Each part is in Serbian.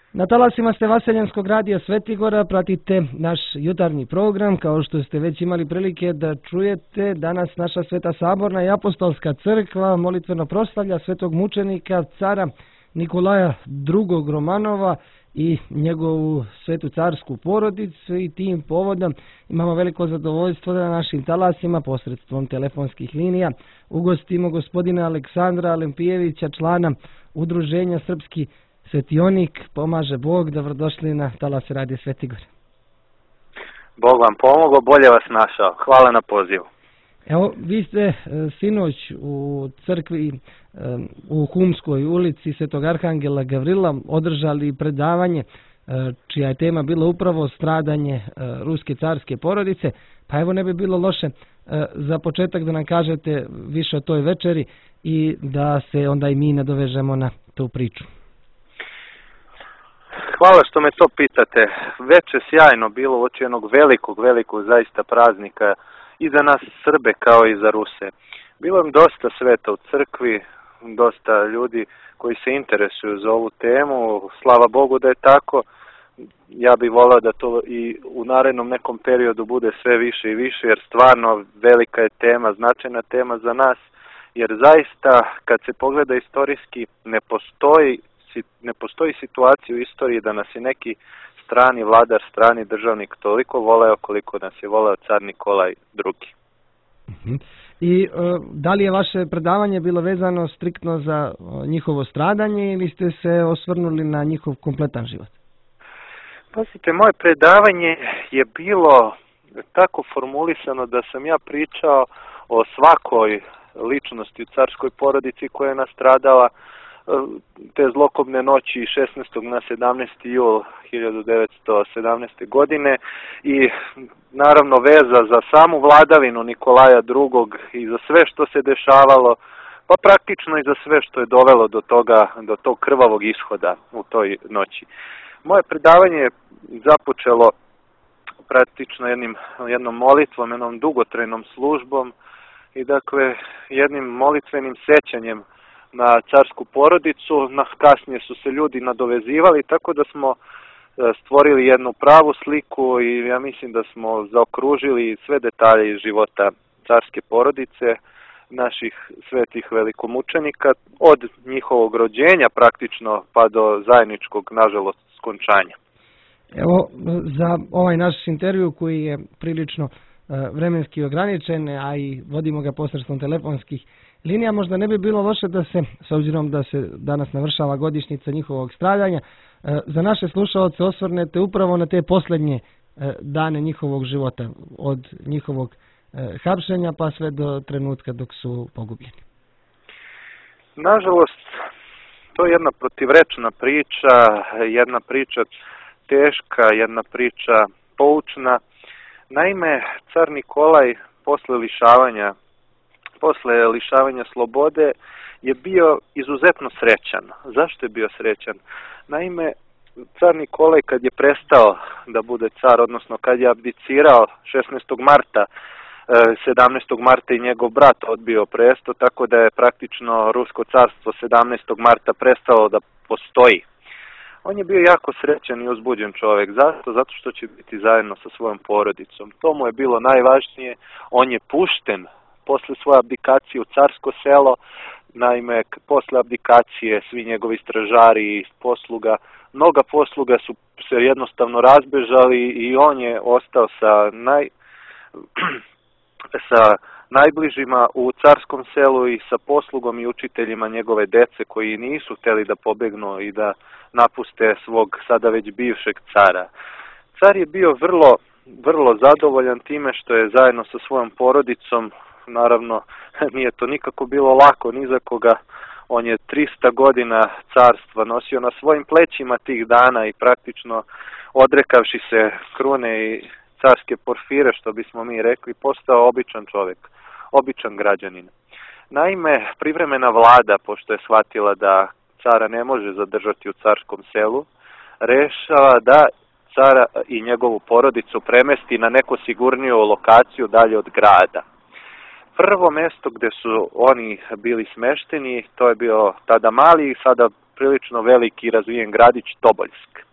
Na talasima ste Vaseljenskog radija Svetigora, pratite naš jutarnji program. Kao što ste već imali prilike da čujete, danas naša Sveta Saborna i Apostolska crkva molitveno proslavlja svetog mučenika cara Nikolaja II. Romanova i njegovu svetu carsku porodicu, i tim povodom imamo veliko zadovoljstvo da na našim talasima posredstvom telefonskih linija ugostimo gospodina Aleksandra Lempijevića, člana Udruženja Srpski svetionik. Pomaže Bog, dobrodošli na talase radija Svetigor. Bog vam pomogao, bolje vas našao. Hvala na pozivu. Evo, vi ste sinoć u crkvi u Humskoj ulici Svetog Arhangela Gavrila održali predavanje čija je tema bila upravo stradanje ruske carske porodice. Pa evo, ne bi bilo loše za početak da nam kažete više o toj večeri i da se onda i mi nadovežemo na tu priču. Hvala što me to pitate. Veče sjajno bilo uoči jednog velikog zaista praznika i za nas Srbe kao i za Ruse. Bilo je dosta sveta u crkvi, dosta ljudi koji se interesuju za ovu temu. Slava Bogu da je tako. Ja bih volao da to i u narednom nekom periodu bude sve više i više, jer stvarno velika je tema, značajna tema za nas, jer zaista kad se pogleda istorijski ne postoji situacija u istoriji da nas je neki strani vladar, strani državnik toliko voleo koliko nas je voleo car Nikolaj II. I da li je vaše predavanje bilo vezano striktno za njihovo stradanje ili ste se osvrnuli na njihov kompletan život? Pazite, moje predavanje je bilo tako formulisano da sam ja pričao o svakoj ličnosti u carskoj porodici koja je nastradala te zlokobne noći 16. na 17. jul 1917. godine i naravno veza za samu vladavinu Nikolaja II. I za sve što se dešavalo, pa praktično i za sve što je dovelo do tog krvavog ishoda u toj noći. Moje predavanje je započelo praktično jednom molitvom, jednom dugotrajnom službom i dakle jednim molitvenim sećanjem na carsku porodicu. Kasnije su se ljudi nadovezivali, tako da smo stvorili jednu pravu sliku i ja mislim da smo zaokružili sve detalje iz života carske porodice, naših svetih velikomučenika, od njihovog rođenja praktično pa do zajedničkog, nažalost, skončanja. Evo, za ovaj naš intervju koji je prilično vremenski ograničen, a i vodimo ga posredstvom telefonskih linija, možda ne bi bilo loše da se, s obzirom da se danas navršava godišnjica njihovog stradanja, za naše slušalce osvrnete upravo na te posljednje dane njihovog života, od njihovog hapšenja pa sve do trenutka dok su pogubljeni. Nažalost, to je jedna protivrečna priča, jedna priča teška, jedna priča poučna. Naime, car Nikolaj posle lišavanja slobode je bio izuzetno srećan. Zašto je bio srećan? Naime, car Nikolaj kad je prestao da bude car, odnosno kad je abdicirao 16. marta, 17. marta i njegov brat odbio presto, tako da je praktično Rusko carstvo 17. marta prestalo da postoji. On je bio jako srećan i uzbuđen čovjek. Zašto? Zato što će biti zajedno sa svojom porodicom. To mu je bilo najvažnije. On je pušten posle svoje abdikacije u carsko selo. Naime, posle abdikacije svi njegovi stražari i posluga, mnoga posluga su se jednostavno razbežali i on je ostao sa najbližima u carskom selu i sa poslugom i učiteljima njegove dece koji nisu htjeli da pobegnu i da napuste svog sada već bivšeg cara. Car je bio vrlo zadovoljan time što je zajedno sa svojom porodicom, naravno nije to nikako bilo lako ni za koga, on je 300 godina carstva nosio na svojim plećima tih dana i praktično odrekavši se krune i carske porfire, što bismo mi rekli, postao običan čovjek, običan građanin. Naime, privremena vlada, pošto je shvatila da cara ne može zadržati u carskom selu, rešava da cara i njegovu porodicu premesti na neku sigurniju lokaciju dalje od grada. Prvo mjesto gdje su oni bili smešteni, to je bio tada mali i sada prilično veliki razvijen gradić Toboljsk.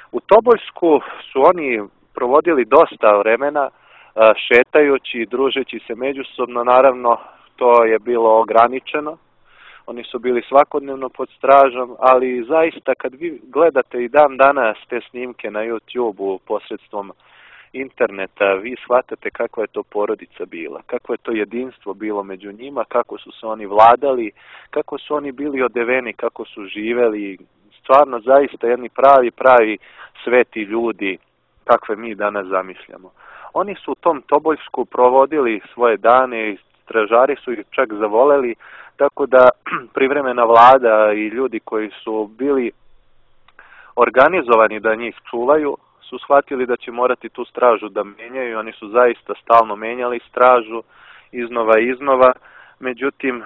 U Toboljsku su oni provodili dosta vremena šetajući i družeći se međusobno, naravno to je bilo ograničeno. Oni su bili svakodnevno pod stražom, ali zaista kad vi gledate i dan danas te snimke na YouTube-u posredstvom interneta, vi shvatate kakva je to porodica bila, kakvo je to jedinstvo bilo među njima, kako su se oni vladali, kako su oni bili odeveni, kako su živeli, stvarno zaista jedni pravi sveti ljudi kakve mi danas zamišljamo. Oni su u tom Toboljsku provodili svoje dane i stražari su ih čak zavoleli, tako da privremena vlada i ljudi koji su bili organizovani da njih čuvaju su shvatili da će morati tu stražu da menjaju i oni su zaista stalno menjali stražu iznova. Međutim,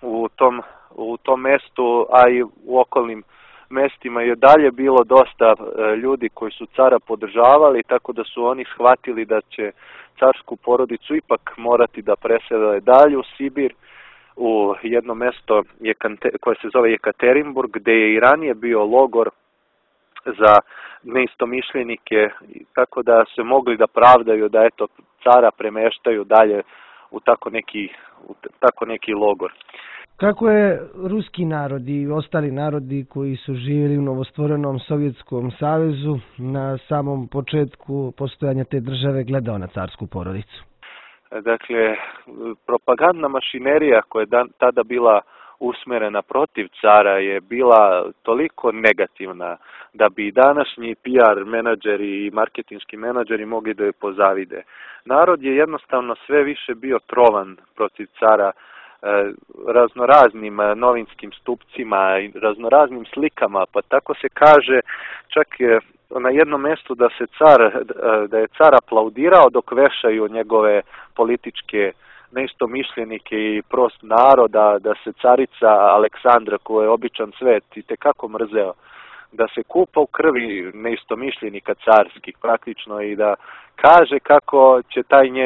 u tom mestu, a i u okolnim mestima je dalje bilo dosta ljudi koji su cara podržavali, tako da su oni shvatili da će carsku porodicu ipak morati da presele dalje u Sibir, u jedno mesto koje se zove Jekaterinburg, gde je i ranije bio logor za neistomišljenike, tako da se mogli da pravdaju da eto cara premeštaju dalje u tako neki logor. Kako je ruski narod i ostali narodi koji su živjeli u novostvorenom Sovjetskom savezu na samom početku postojanja te države gledao na carsku porodicu? Dakle, propagandna mašinerija koja je tada bila usmerena protiv cara je bila toliko negativna da bi današnji PR menadžeri i marketinški menadžeri mogli da je pozavide. Narod je jednostavno sve više bio trovan protiv cara raznoraznim novinskim stupcima i raznoraznim slikama, pa tako se kaže čak na jednom mjestu da je car aplaudirao dok vešaju njegove političke neistomišljenike i prost naroda, da se carica Aleksandra, koja je običan svet, i tekako mrzeo, da se kupa u krvi neistomišljenika carskih praktično i da kaže kako će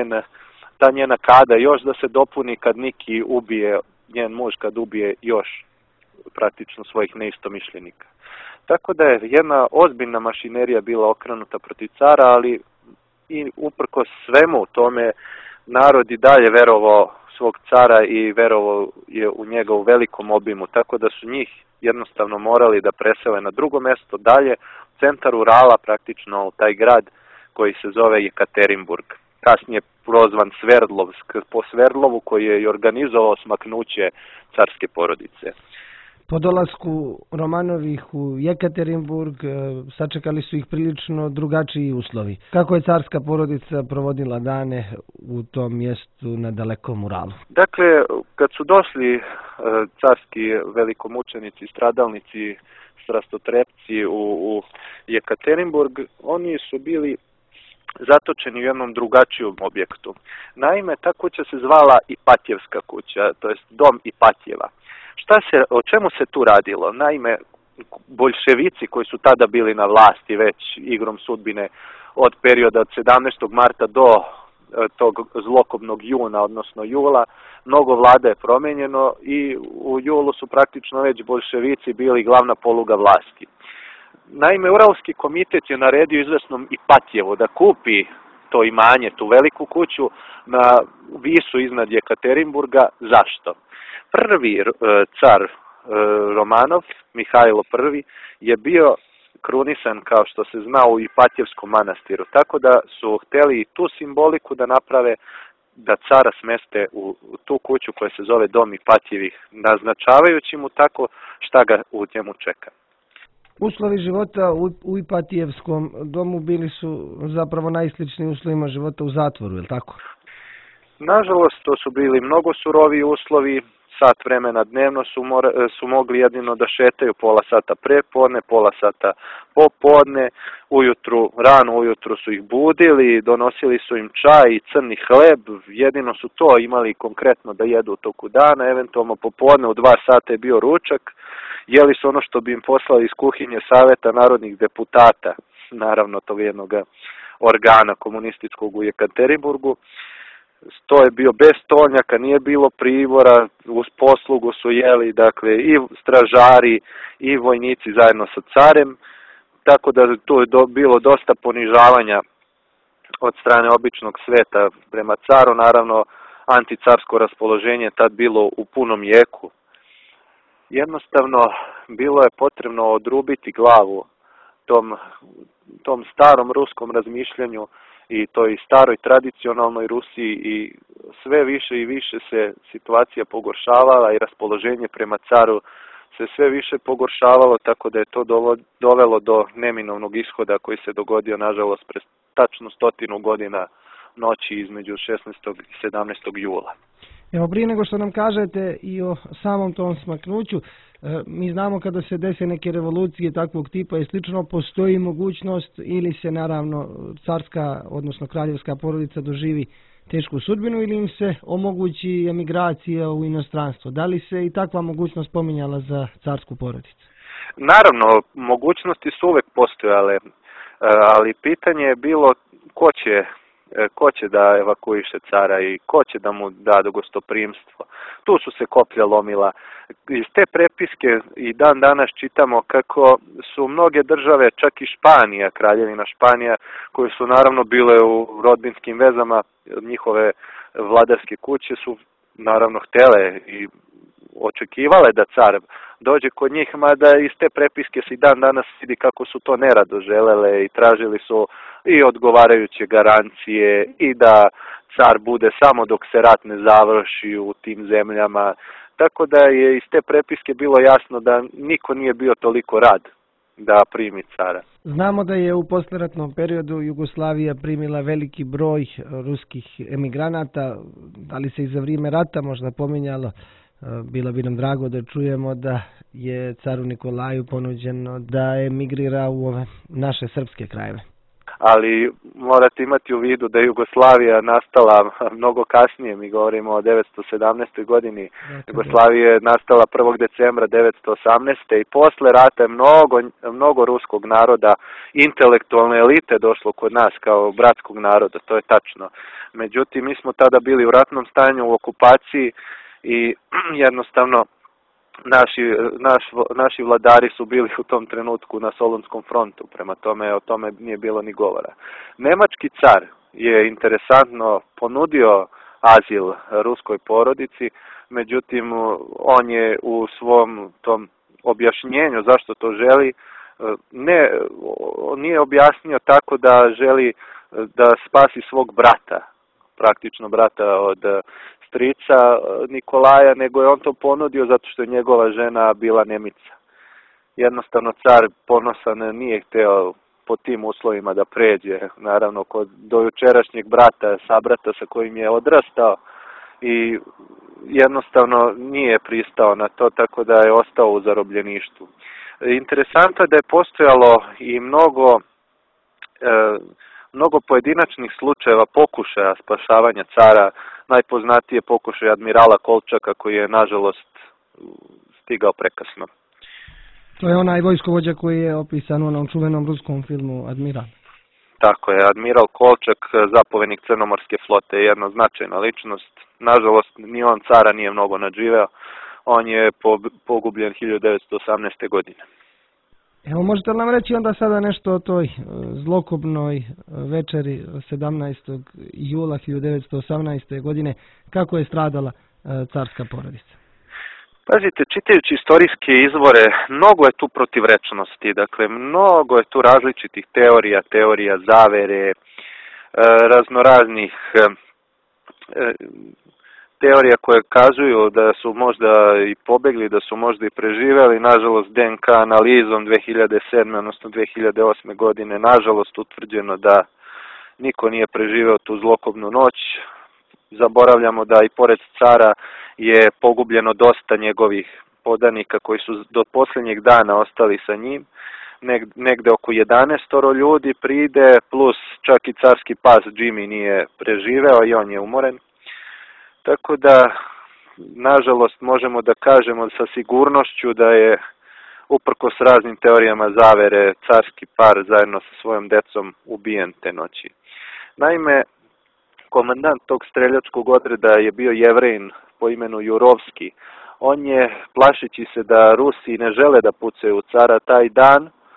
ta njena kada još da se dopuni kad Niki ubije, njen muž kad ubije još praktično svojih neistomišljenika. Tako da je jedna ozbiljna mašinerija bila okrenuta protiv cara, ali i uprkos svemu tome narod i dalje verovao svog cara i verovao je u njega u velikom obimu, tako da su njih jednostavno morali da presele na drugo mesto dalje, centar Urala praktično u taj grad koji se zove Jekaterinburg. Kasnije prozvan Sverdlovsk po Sverdlovu koji je i organizovao smaknuće carske porodice. Po dolasku Romanovih u Jekaterinburg sačekali su ih prilično drugačiji uslovi. Kako je carska porodica provodila dane u tom mjestu na dalekom Uralu? Dakle, kad su došli carski velikomučenici, stradalnici, strastotrepci u Jekaterinburg, oni su bili zatočeni u jednom drugačijom objektu. Naime, ta kuća se zvala Ipatjevska kuća, to jest dom Ipatjeva. O čemu se tu radilo? Naime, boljševici koji su tada bili na vlasti već igrom sudbine od perioda od 17. marta do tog zlokobnog juna, odnosno jula, mnogo vlada je promenjeno i u julu su praktično već boljševici bili glavna poluga vlasti. Naime, Uralski komitet je naredio izvesnom Ipatjevu da kupi to imanje, tu veliku kuću na visu iznad Jekaterinburga. Zašto? Prvi car Romanov, Mihajlo I, je bio krunisan, kao što se zna, u Ipatjevskom manastiru, tako da su hteli i tu simboliku da naprave, da cara smeste u tu kuću koja se zove dom Ipatjevih, naznačavajući mu tako šta ga u njemu čeka. Uslovi života u Ipatijevskom domu bili su zapravo najsličniji uslovima života u zatvoru, je li tako? Nažalost, to su bili mnogo suroviji uslovi. Sat vremena dnevno su mogli jedino da šetaju, pola sata prepodne, pola sata popodne, rano ujutru su ih budili, donosili su im čaj i crni hleb, jedino su to imali konkretno da jedu u toku dana, eventualno popodne u 2 sata je bio ručak, jeli su ono što bi im poslali iz kuhinje Saveta narodnih deputata, naravno tog jednog organa komunističkog u Jekaterinburgu. To je bio bez stolnjaka, nije bilo pribora, uz poslugu su jeli, dakle, i stražari i vojnici zajedno sa carem. tako da tu je bilo dosta ponižavanja od strane običnog sveta prema caru. Naravno, anticarsko raspoloženje je tad bilo u punom jeku. Jednostavno, bilo je potrebno odrubiti glavu tom starom ruskom razmišljanju i toj staroj tradicionalnoj Rusiji, i sve više i više se situacija pogoršavala i raspoloženje prema caru se sve više pogoršavalo, tako da je to dovelo do neminovnog ishoda koji se dogodio, nažalost, pre tačno 100 godina noći između 16. i 17. jula. Evo, prije nego što nam kažete i o samom tom smaknuću, mi znamo kada se dese neke revolucije takvog tipa i slično, postoji mogućnost ili se naravno carska, odnosno kraljevska porodica doživi tešku sudbinu ili im se omogući emigracija u inostranstvo. Da li se i takva mogućnost pominjala za carsku porodicu? Naravno, mogućnosti su uvek postojale, ali pitanje je bilo ko će da evakuiše cara i ko će da mu da gostoprimstvo. Tu su se koplja lomila. Iz te prepiske i dan danas čitamo kako su mnoge države, čak i Španija, kraljevina Španija, koje su naravno bile u rodbinskim vezama, njihove vladarske kuće su naravno htele i očekivale da car dođe kod njih, mada iz te prepiske se i dan danas vidi kako su to nerado želele i tražili su i odgovarajuće garancije i da car bude samo dok se rat ne završi u tim zemljama. Tako da je iz te prepiske bilo jasno da niko nije bio toliko rad da primi cara. Znamo da je u posleratnom periodu Jugoslavija primila veliki broj ruskih emigranata, ali se i za vrijeme rata možda pominjalo. Bilo bi nam drago da čujemo da je caru Nikolaju ponuđeno da emigrira u ove naše srpske krajeve. Ali morate imati u vidu da je Jugoslavija nastala mnogo kasnije, mi govorimo o 1917. godini. Jugoslavija je nastala 1. decembra 1918. i posle rata je mnogo ruskog naroda, intelektualne elite došlo kod nas kao bratskog naroda, to je tačno. Međutim, mi smo tada bili u ratnom stanju, u okupaciji i jednostavno naši vladari su bili u tom trenutku na Solunskom frontu, prema tome o tome nije bilo ni govora. Nemački car je interesantno ponudio azil ruskoj porodici, međutim on je u svom tom objašnjenju zašto to želi, nije objasnio tako da želi da spasi svog brata, praktično brata od strica Nikolaja, nego je on to ponudio zato što je njegova žena bila Nemica. Jednostavno car ponosan nije hteo po tim uslovima da pređe, naravno kod dojučerašnjeg brata, sabrata sa kojim je odrastao, i jednostavno nije pristao na to, tako da je ostao u zarobljeništvu. Interesantno je da je postojalo i mnogo pojedinačnih slučajeva pokušaja spašavanja cara. Najpoznatije pokušaj admirala Kolčaka koji je nažalost stigao prekasno. To je onaj vojskovođa koji je opisan u onom čuvenom ruskom filmu Admiral. Tako je, admiral Kolčak, zapovednik Crnomorske flote, je jedna značajna ličnost. Nažalost, ni on cara nije mnogo nadživeo. On je pogubljen 1918. godine. Evo, možete li nam reći onda sada nešto o toj zlokobnoj večeri 17. jula 1918. godine, kako je stradala carska porodica? Pazite, čitajući istorijske izvore, mnogo je tu protivrečnosti, dakle, mnogo je tu različitih teorija zavere, raznoraznih teorija koje kazuju da su možda i pobegli, da su možda i preživeli. Nažalost, DNK analizom 2007. odnosno 2008. godine, nažalost, utvrđeno da niko nije preživeo tu zlokobnu noć. Zaboravljamo da i pored cara je pogubljeno dosta njegovih podanika koji su do posljednjeg dana ostali sa njim. Negde oko 11 ljudi pride, plus čak i carski pas Jimmy nije preživeo i on je umoren. Tako da, nažalost, možemo da kažemo sa sigurnošću da je, uprkos raznim teorijama zavere, carski par zajedno sa svojom decom ubijen te noći. Naime, komandant tog streljačkog odreda je bio Jevrejin po imenu Jurovski. On je, plašeći se da Rusi ne žele da pucaju u cara taj dan,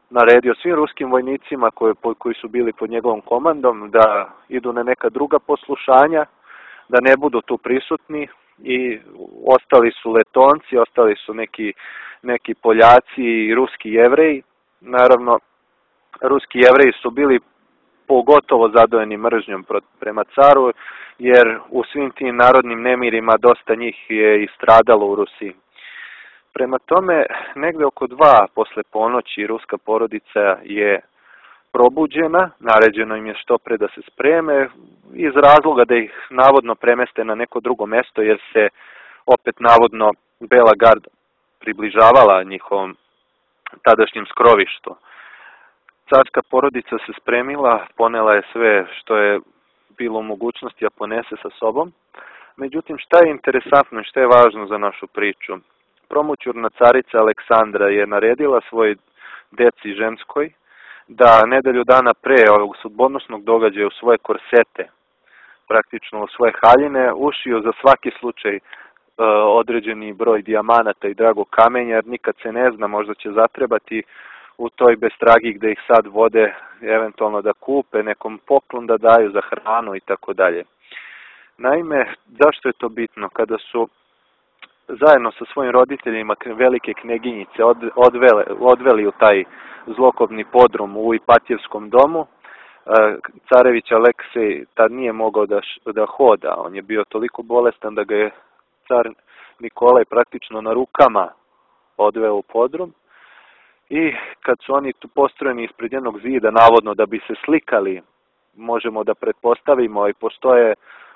naredio svim ruskim vojnicima koji su bili pod njegovom komandom da idu na neka druga poslušanja, da ne budu tu prisutni, i ostali su Letonci, ostali su neki Poljaci i ruski Jevreji. Naravno, ruski Jevreji su bili pogotovo zadojeni mržnjom prema caru, jer u svim tim narodnim nemirima dosta njih je i stradalo u Rusiji. Prema tome, negde oko 2 posle ponoći ruska porodica je probuđena, naređeno im je što pre da se spreme, iz razloga da ih navodno premeste na neko drugo mesto, jer se opet navodno Bela garda približavala njihovom tadašnjem skrovištu. Carska porodica se spremila, ponela je sve što je bilo u mogućnosti da ponese sa sobom. Međutim, šta je interesantno i šta je važno za našu priču? Promućurna carica Aleksandra je naredila svoj deci ženskoj da nedelju dana pre ovog sudbonosnog događaja u svoje korsete, praktično u svoje haljine, ušiju za svaki slučaj određeni broj dijamanata i dragog kamenja, jer nikad se ne zna, možda će zatrebati u toj bestragi gde ih sad vode, eventualno da kupe, nekom poklon da daju za hranu i tako dalje. Naime, zašto je to bitno? Kada su zajedno sa svojim roditeljima velike kneginjice odveli u taj zlokobni podrum u Ipatjevskom domu, carević Aleksej tad nije mogao da hoda. On je bio toliko bolestan da ga je car Nikolaj praktično na rukama odveo u podrum. I kad su oni tu postrojeni ispred jednog zida, navodno da bi se slikali, možemo da pretpostavimo, i postoje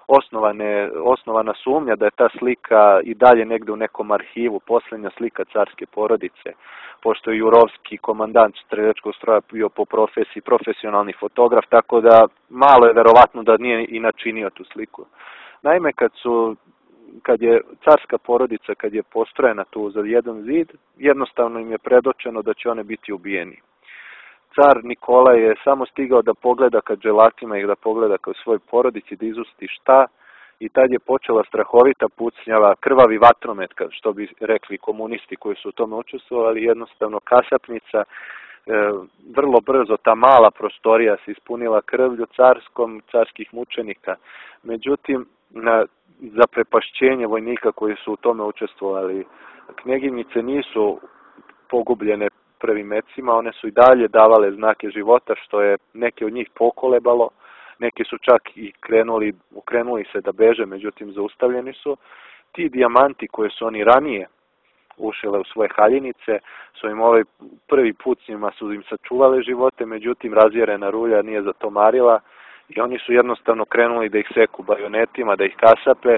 osnovana sumnja da je ta slika i dalje negde u nekom arhivu, posljednja slika carske porodice, pošto je Jurovski, komandant streljačkog stroja, bio po profesiji profesionalni fotograf, tako da malo je verovatno da nije i načinio tu sliku. Naime, kad je carska porodica, kad je postrojena tu za jedan zid, jednostavno im je predočeno da će one biti ubijeni. Car Nikolaj je samo stigao da pogleda ka dželatima i da pogleda ka svojoj porodici, da izusti šta, i tad je počela strahovita pucnjava, krvavi vatromet, što bi rekli komunisti koji su u tome učestvovali, jednostavno kasapnica. Vrlo brzo ta mala prostorija se ispunila krvlju carskih mučenika. Međutim, na zaprepašćenje vojnika koji su u tome učestvovali, kneginjice nisu pogubljene prvim mecima, one su i dalje davale znake života, što je neke od njih pokolebalo, neki su čak i krenuli se da beže, međutim zaustavljeni su. Ti dijamanti koje su oni ranije ušile u svoje haljinice, su im ovaj prvi put s njima su im sačuvale živote, međutim razjerena rulja nije za to marila i oni su jednostavno krenuli da ih seku bajonetima, da ih kasape,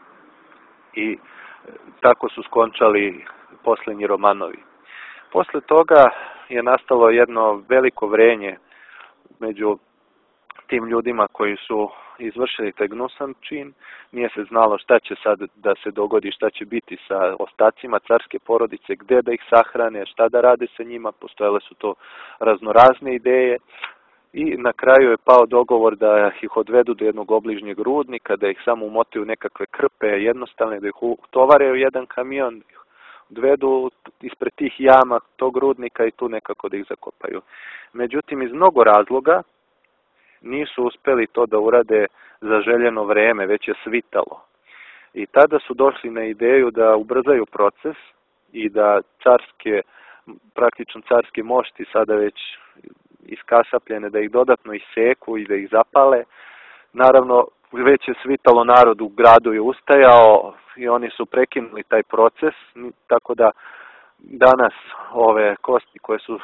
i tako su skončali posljednji Romanovi. Posle toga je nastalo jedno veliko vrenje među tim ljudima koji su izvršili taj gnusan čin. Nije se znalo šta će sad da se dogodi, šta će biti sa ostacima carske porodice, gde da ih sahrane, šta da rade sa njima, postojale su to raznorazne ideje. I na kraju je pao dogovor da ih odvedu do jednog obližnjeg rudnika, da ih samo umotaju nekakve krpe jednostavne, da ih utovare u jedan kamion, odvedu ispred tih jama tog rudnika i tu nekako da ih zakopaju. Međutim, iz mnogo razloga nisu uspeli to da urade za željeno vreme, već je svitalo. I tada su došli na ideju da ubrzaju proces i da praktično carske mošti, sada već iskasapljene, da ih dodatno iseku i da ih zapale. Naravno, već je svitalo, narod u gradu je ustajao i oni su prekinuli taj proces, tako da danas ove kosti koje su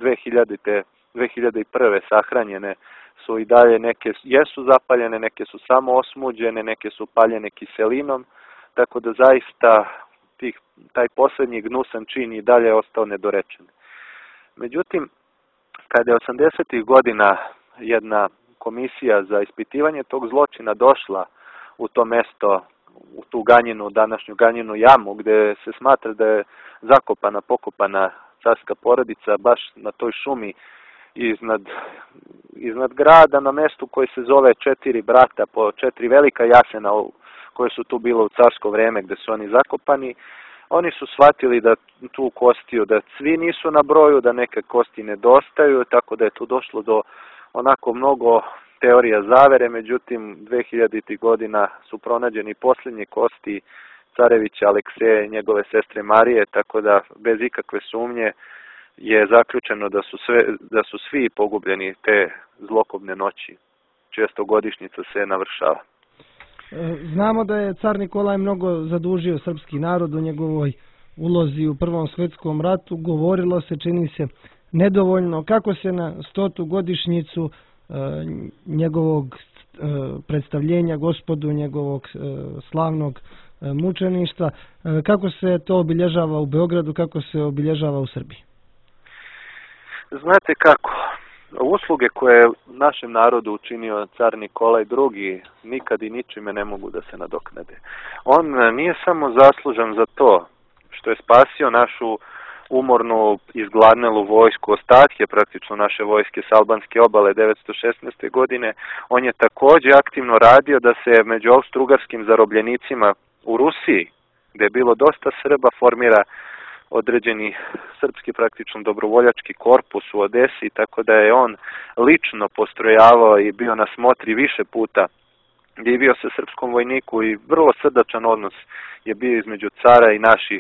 2001. sahranjene su i dalje, neke jesu zapaljene, neke su samo osmuđene, neke su paljene kiselinom, tako da zaista taj posljednji gnusan čin i dalje je ostao nedorečen. Međutim, kada je 80. godina jedna komisija za ispitivanje tog zločina došla u to mesto, u tu Ganjinu, današnju Ganjinu jamu, gde se smatra da je pokopana carska porodica baš na toj šumi iznad grada, na mestu koji se zove 4 brata, po 4 velika jasena koje su tu bilo u carsko vreme gde su oni zakopani. oni su shvatili da tu kostiju, da svi nisu na broju, da neke kosti nedostaju, tako da je tu došlo do onako mnogo teorija zavere, međutim 2000. godina su pronađeni posljednje kosti carevića Alekseja i njegove sestre Marije, tako da bez ikakve sumnje je zaključeno da su svi pogubljeni te zlokobne noći, čija stogodišnjica se navršava. Znamo da je car Nikolaj mnogo zadužio srpski narod u njegovoj ulozi u Prvom svjetskom ratu. Govorilo se, čini se, nedovoljno. Kako se na 100. godišnjicu njegovog predstavljenja Gospodu, njegovog slavnog mučeništva, kako se to obilježava u Beogradu, kako se obilježava u Srbiji? Znate kako, usluge koje je našem narodu učinio car Nikolaj II nikad i ničime ne mogu da se nadoknade. On nije samo zaslužan za to što je spasio našu umornu, izgladnelu vojsku, ostatke praktično naše vojske s albanske obale 1916. godine, on je također aktivno radio da se među austrougarskim zarobljenicima u Rusiji, gdje je bilo dosta Srba, formira određeni srpski praktično dobrovoljački korpus u Odesi, tako da je on lično postrojavao i bio na smotri više puta, divio se srpskom vojniku i vrlo srdačan odnos je bio između cara i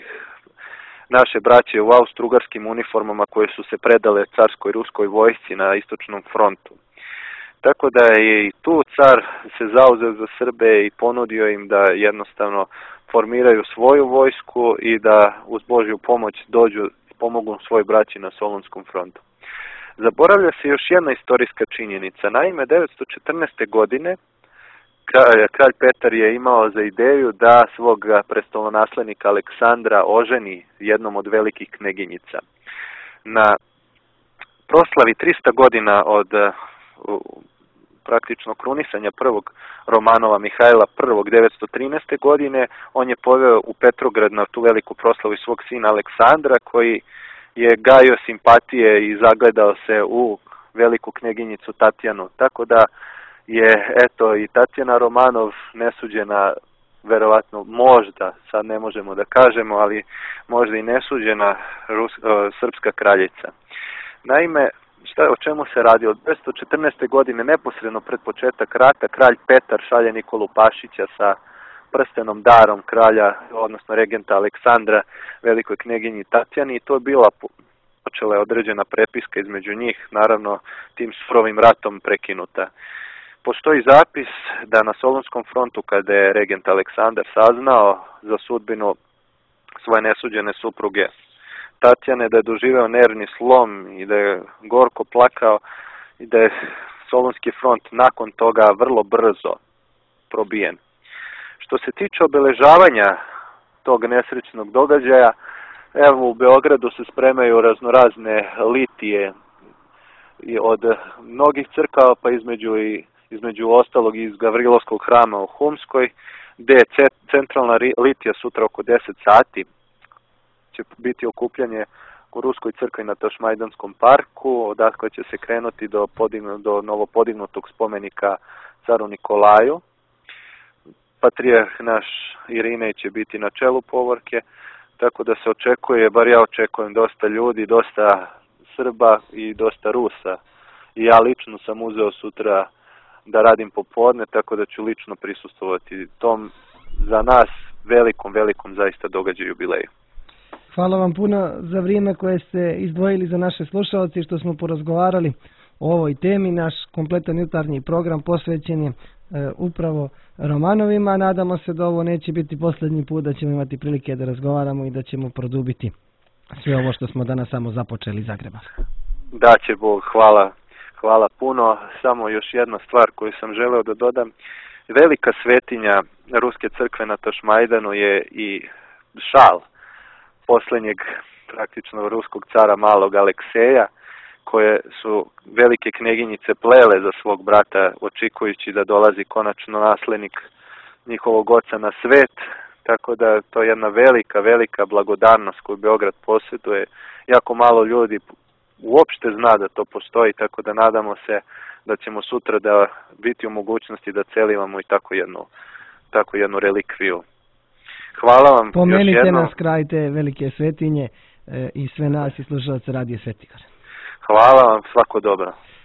naše braće u austrougarskim uniformama koje su se predale carskoj ruskoj vojsci na istočnom frontu. Tako da je i tu car se zauzeo za Srbe i ponudio im da jednostavno formiraju svoju vojsku i da uz Božju pomoć dođu i pomognu svoj braći na Solunskom frontu. Zaboravlja se još jedna istorijska činjenica. Naime, 1914. godine kralj Petar je imao za ideju da svog prestolonaslednika Aleksandra oženi jednom od velikih kneginjica. Na proslavi 300 godina od praktično krunisanja prvog Romanova Mihajla I 1913. godine, on je poveo u Petrograd na tu veliku proslavu svog sina Aleksandra, koji je gajio simpatije i zagledao se u veliku kneginjicu Tatjanu. Tako da je eto i Tatjana Romanov nesuđena, verovatno možda, sad ne možemo da kažemo, ali možda i nesuđena srpska kraljica. Naime, o čemu se radi? Od 1914. godine, neposredno pred početak rata, kralj Petar šalje Nikolu Pašića sa prstenom darom kralja, odnosno regenta Aleksandra, velikoj kneginji Tatjani, i to je počela je određena prepiska između njih, naravno tim surovim ratom prekinuta. Postoji zapis da na Solunskom frontu, kada je regent Aleksandar saznao za sudbinu svoje nesuđene supruge Tatjane, da je doživeo nervni slom i da je gorko plakao i da je Solunski front nakon toga vrlo brzo probijen. Što se tiče obeležavanja tog nesrećnog događaja, evo u Beogradu se spremaju raznorazne litije i od mnogih crkava, pa između ostalog iz Gavrilovskog hrama u Humskoj, gdje je centralna litija sutra oko 10 sati. Će biti okupljanje u Ruskoj crkvi na Tašmajdanskom parku, odakle će se krenuti do novopodignutog spomenika caru Nikolaju. Patrijarh naš Irinej će biti na čelu povorke, tako da se očekuje, bar ja očekujem, dosta ljudi, dosta Srba i dosta Rusa. I ja lično sam uzeo sutra da radim popodne, tako da ću lično prisustvovati tom za nas velikom zaista događaju jubileju. Hvala vam puno za vrijeme koje ste izdvojili za naše slušalce i što smo porazgovarali o ovoj temi. Naš kompletan jutarnji program posvećen je upravo Romanovima. Nadamo se da ovo neće biti posljednji put, da ćemo imati prilike da razgovaramo i da ćemo produbiti sve ovo što smo danas samo započeli iz Zagreba. Da će Bog, hvala puno. Samo još jedna stvar koju sam želeo da dodam. Velika svetinja Ruske crkve na Tašmajdanu je i šal posljednjeg praktično ruskog cara malog Alekseja, koje su velike kneginjice plele za svog brata, očekujući da dolazi konačno naslednik njihovog oca na svet, tako da to je jedna velika blagodarnost koju Beograd posjeduje. Jako malo ljudi uopšte zna da to postoji, tako da nadamo se da ćemo sutra da biti u mogućnosti da celivamo i tako jednu relikviju. Hvala vam. Pomenite nas kraj te velike svetinje i sve nas i slušalce Radio Svetigora. Hvala vam, svako dobro.